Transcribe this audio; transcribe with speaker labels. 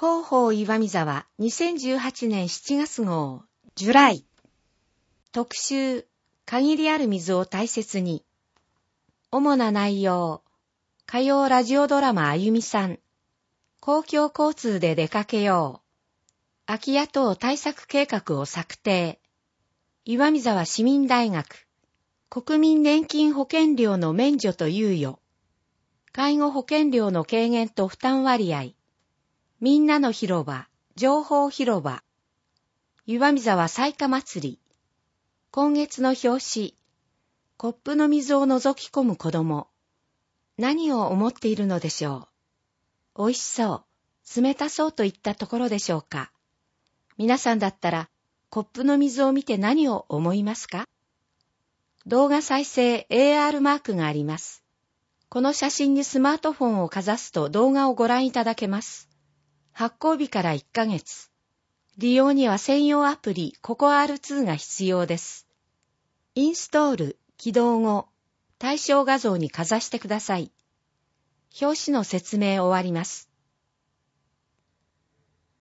Speaker 1: 広報岩見沢2018年7月号ジュライ特集限りある水を大切に。主な内容、火曜ラジオドラマあゆみさん、公共交通で出かけよう、空き家等対策計画を策定、岩見沢市民大学、国民年金保険料の免除と猶予、介護保険料の軽減と負担割合、みんなの広場、情報広場、岩見沢彩花祭り、今月の表紙、コップの水を覗き込む子供、何を思っているのでしょう。美味しそう、冷たそうといったところでしょうか。皆さんだったら、コップの水を見て何を思いますか？動画再生 AR マークがあります。この写真にスマートフォンをかざすと動画をご覧いただけます。発行日から1ヶ月。利用には専用アプリココ R2 が必要です。インストール、起動後、対象画像にかざしてください。表紙の説明終わります。